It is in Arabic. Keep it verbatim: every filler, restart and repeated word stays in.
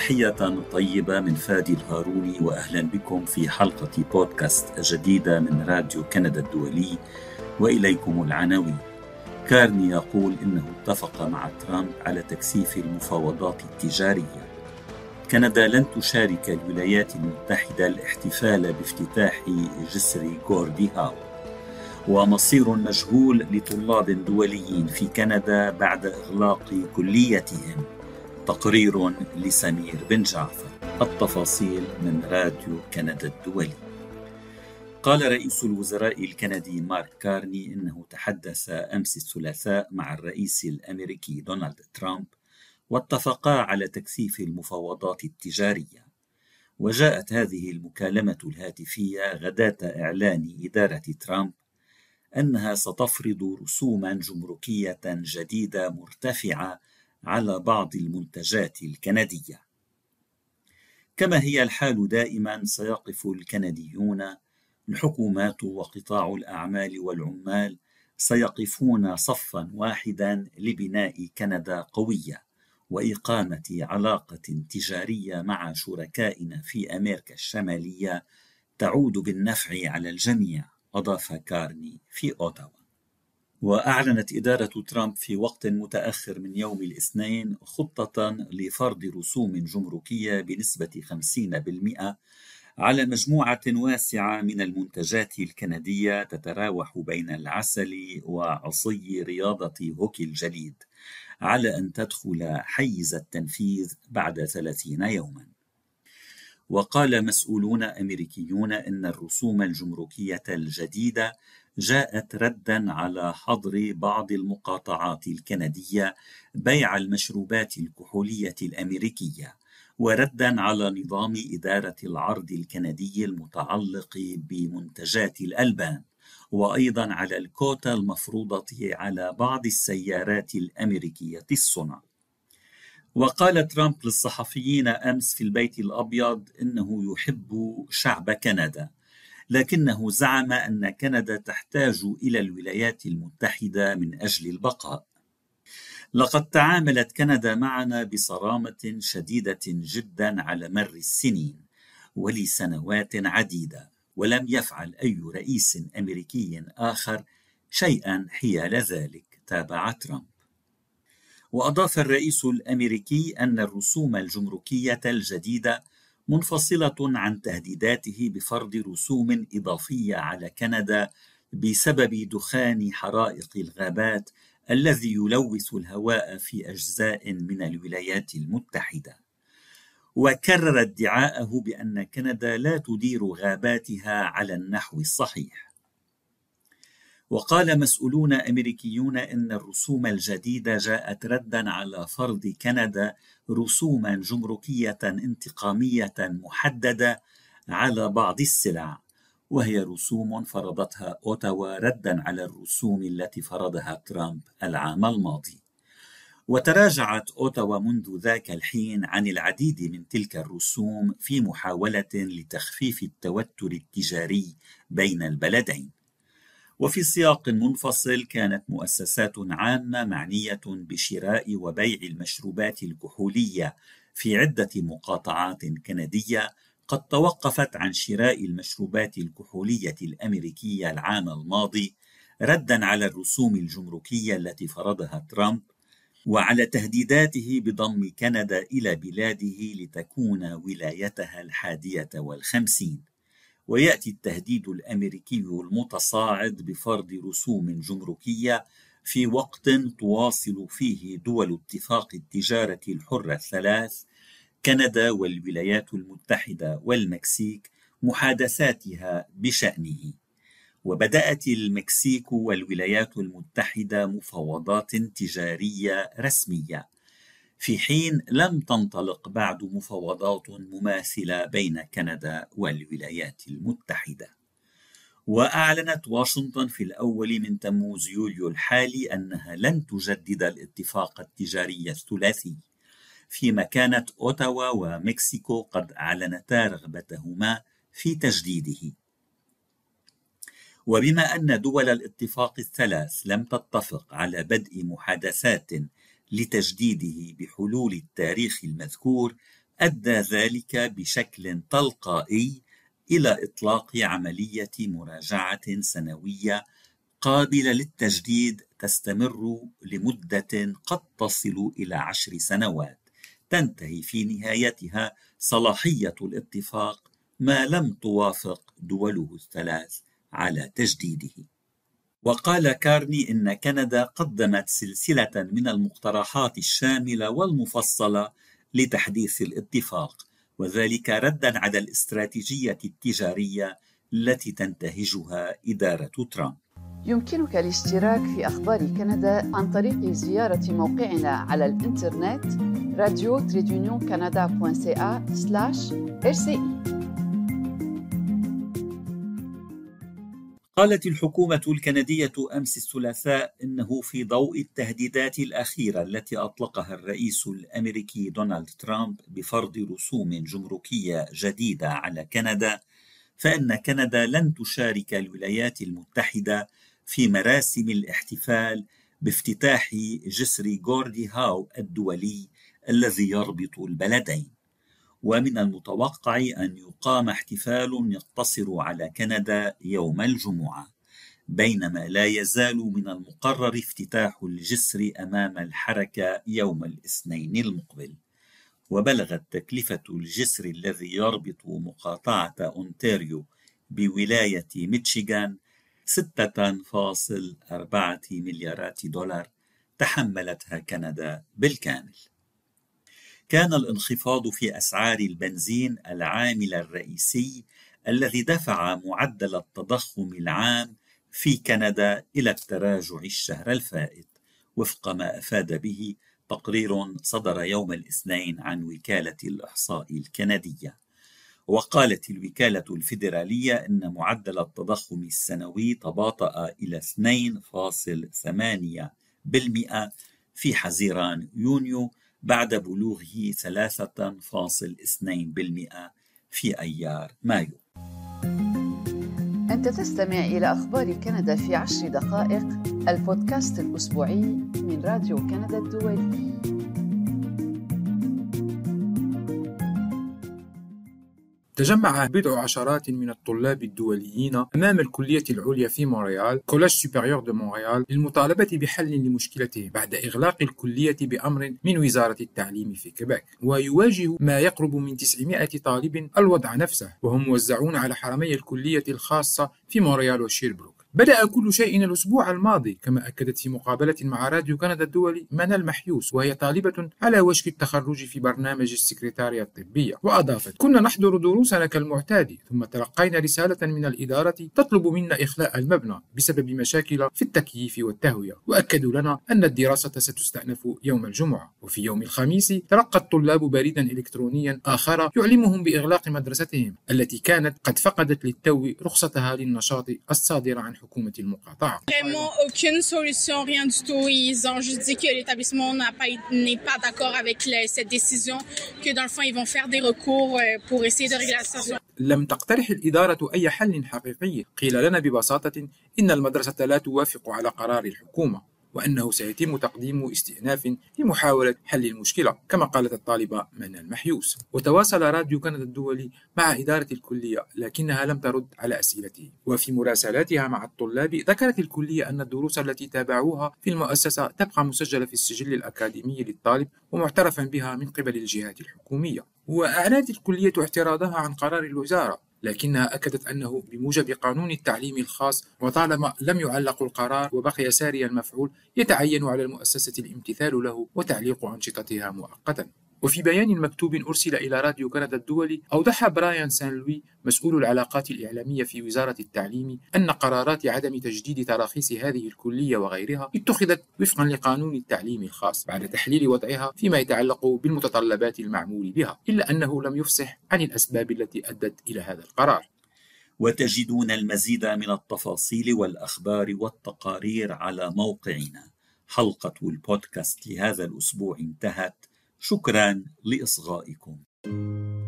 تحية طيبة من فادي الهاروني، وأهلا بكم في حلقة بودكاست جديدة من راديو كندا الدولي. وإليكم العناوين. كارني يقول إنه اتفق مع ترامب على تكثيف المفاوضات التجارية. كندا لن تشارك الولايات المتحدة الاحتفال بافتتاح جسر غوردي هاو. ومصير مجهول لطلاب دوليين في كندا بعد إغلاق كليتهم. تقرير لسمير بن جعفر. التفاصيل من راديو كندا الدولي. قال رئيس الوزراء الكندي مارك كارني إنه تحدث أمس الثلاثاء مع الرئيس الأمريكي دونالد ترامب، واتفقا على تكثيف المفاوضات التجارية. وجاءت هذه المكالمة الهاتفية غداة إعلان إدارة ترامب أنها ستفرض رسوما جمركية جديدة مرتفعة على بعض المنتجات الكندية. كما هي الحال دائما، سيقف الكنديون، الحكومات وقطاع الأعمال والعمال سيقفون صفا واحدا لبناء كندا قوية وإقامة علاقة تجارية مع شركائنا في أمريكا الشمالية تعود بالنفع على الجميع، أضاف كارني في أوتاوا. وأعلنت إدارة ترامب في وقت متأخر من يوم الاثنين خطة لفرض رسوم جمركية بنسبة خمسين بالمئة على مجموعة واسعة من المنتجات الكندية تتراوح بين العسل وعصي رياضة هوكي الجليد، على أن تدخل حيز التنفيذ بعد ثلاثين يوما. وقال مسؤولون أمريكيون إن الرسوم الجمركية الجديدة جاءت رداً على حظر بعض المقاطعات الكندية بيع المشروبات الكحولية الأمريكية، ورداً على نظام إدارة العرض الكندي المتعلق بمنتجات الألبان، وأيضاً على الكوتا المفروضة على بعض السيارات الأمريكية الصنع. وقال ترامب للصحفيين أمس في البيت الأبيض إنه يحب شعب كندا، لكنه زعم أن كندا تحتاج إلى الولايات المتحدة من أجل البقاء. لقد تعاملت كندا معنا بصرامة شديدة جدا على مر السنين ولسنوات عديدة، ولم يفعل أي رئيس أمريكي آخر شيئا حيال ذلك، تابع ترامب. وأضاف الرئيس الأمريكي أن الرسوم الجمركية الجديدة منفصلة عن تهديداته بفرض رسوم إضافية على كندا بسبب دخان حرائق الغابات الذي يلوث الهواء في أجزاء من الولايات المتحدة. وكرر ادعاءه بأن كندا لا تدير غاباتها على النحو الصحيح. وقال مسؤولون أمريكيون إن الرسوم الجديدة جاءت رداً على فرض كندا رسوما جمركية انتقامية محددة على بعض السلع، وهي رسوم فرضتها أوتاوا رداً على الرسوم التي فرضها ترامب العام الماضي. وتراجعت أوتاوا منذ ذاك الحين عن العديد من تلك الرسوم في محاولة لتخفيف التوتر التجاري بين البلدين. وفي سياق منفصل، كانت مؤسسات عامة معنية بشراء وبيع المشروبات الكحولية في عدة مقاطعات كندية قد توقفت عن شراء المشروبات الكحولية الأمريكية العام الماضي، رداً على الرسوم الجمركية التي فرضها ترامب وعلى تهديداته بضم كندا إلى بلاده لتكون ولايتها الحادية والخمسين. ويأتي التهديد الأمريكي المتصاعد بفرض رسوم جمركية في وقت تواصل فيه دول اتفاق التجارة الحرة الثلاث كندا والولايات المتحدة والمكسيك محادثاتها بشأنه. وبدأت المكسيك والولايات المتحدة مفاوضات تجارية رسمية، في حين لم تنطلق بعد مفاوضات مماثلة بين كندا والولايات المتحدة. وأعلنت واشنطن في الأول من تموز يوليو الحالي أنها لن تجدد الاتفاق التجاري الثلاثي، فيما كانت أوتاوا ومكسيكو قد أعلنتا رغبتهما في تجديده. وبما أن دول الاتفاق الثلاث لم تتفق على بدء محادثات لتجديده بحلول التاريخ المذكور، أدى ذلك بشكل تلقائي إلى إطلاق عملية مراجعة سنوية قابلة للتجديد تستمر لمدة قد تصل إلى عشر سنوات، تنتهي في نهايتها صلاحية الاتفاق ما لم توافق دوله الثلاث على تجديده. وقال كارني إن كندا قدمت سلسلة من المقترحات الشاملة والمفصلة لتحديث الاتفاق، وذلك ردًا على الاستراتيجية التجارية التي تنتهجها إدارة ترامب. يمكنك الاشتراك في أخبار كندا عن طريق زيارة موقعنا على الإنترنت راديو تريد كندا دوت سي إيه سلاش آر سي إي. قالت الحكومة الكندية أمس الثلاثاء إنه في ضوء التهديدات الأخيرة التي أطلقها الرئيس الأمريكي دونالد ترامب بفرض رسوم جمركية جديدة على كندا، فإن كندا لن تشارك الولايات المتحدة في مراسم الاحتفال بافتتاح جسر غوردي هاو الدولي الذي يربط البلدين. ومن المتوقع أن يقام احتفال يقتصر على كندا يوم الجمعة، بينما لا يزال من المقرر افتتاح الجسر أمام الحركة يوم الاثنين المقبل. وبلغت تكلفة الجسر الذي يربط مقاطعة أونتاريو بولاية ميشيغان ستة فاصلة أربعة مليارات دولار تحملتها كندا بالكامل. كان الانخفاض في أسعار البنزين العامل الرئيسي الذي دفع معدل التضخم العام في كندا إلى التراجع الشهر الفائت، وفق ما أفاد به تقرير صدر يوم الاثنين عن وكالة الإحصاء الكندية. وقالت الوكالة الفيدرالية إن معدل التضخم السنوي تباطأ إلى اثنين فاصلة ثمانية بالمئة في حزيران يونيو بعد بلوغه ثلاثة فاصلة اثنين بالمئة في أيار مايو. أنت تستمع إلى أخبار كندا في عشر دقائق، البودكاست الأسبوعي من راديو كندا الدولي. تجمع بضع عشرات من الطلاب الدوليين أمام الكلية العليا في مونريال كولاج سوبريور دو مونريال للمطالبة بحل لمشكلتهم بعد إغلاق الكلية بأمر من وزارة التعليم في كيبيك. ويواجه ما يقرب من تسعمائة طالب الوضع نفسه، وهم موزعون على حرمي الكلية الخاصة في مونريال وشيربروك. بدأ كل شيء الأسبوع الماضي، كما أكدت في مقابلة مع راديو كندا الدولي منال محيوس، وهي طالبة على وشك التخرج في برنامج السكرتارية الطبية. وأضافت: كنا نحضر دروسنا كالمعتاد، ثم تلقينا رسالة من الإدارة تطلب منا إخلاء المبنى بسبب مشاكل في التكييف والتهوية، وأكدوا لنا أن الدراسة ستستأنف يوم الجمعة. وفي يوم الخميس تلقى الطلاب بريدا إلكترونيا آخر يعلمهم بإغلاق مدرستهم التي كانت قد فقدت للتو رخصتها للنشاط الصادرة عن حكومة المقاطعة. Vraiment aucune solution, rien du tout. Ils ont juste dit que l'établissement n'a pas, n'est pas d'accord avec la, cette décision, que dans le fond ils vont faire des recours pour essayer de régler la situation. لم تقترح الإدارة أي حل حقيقي. قيل لنا ببساطة إن المدرسة لا توافق على قرار الحكومة، وأنه سيتم تقديم استئناف لمحاولة حل المشكلة، كما قالت الطالبة منال محيوس. وتواصل راديو كندا الدولي مع إدارة الكلية، لكنها لم ترد على أسئلته. وفي مراسلاتها مع الطلاب ذكرت الكلية أن الدروس التي تابعوها في المؤسسة تبقى مسجلة في السجل الأكاديمي للطالب ومعترفا بها من قبل الجهات الحكومية. وأعلنت الكلية اعتراضها عن قرار الوزارة، لكنها أكدت أنه بموجب قانون التعليم الخاص، وطالما لم يعلق القرار وبقي ساري المفعول، يتعين على المؤسسة الامتثال له وتعليق أنشطتها مؤقتا. وفي بيان مكتوب أرسل إلى راديو كندا الدولي، أوضح برايان سان لوي مسؤول العلاقات الإعلامية في وزارة التعليم أن قرارات عدم تجديد تراخيص هذه الكلية وغيرها اتخذت وفقا لقانون التعليم الخاص بعد تحليل وضعها فيما يتعلق بالمتطلبات المعمول بها، إلا أنه لم يفصح عن الأسباب التي أدت إلى هذا القرار. وتجدون المزيد من التفاصيل والأخبار والتقارير على موقعنا. حلقة البودكاست لهذا الأسبوع انتهت. شكرا لإصغائكم.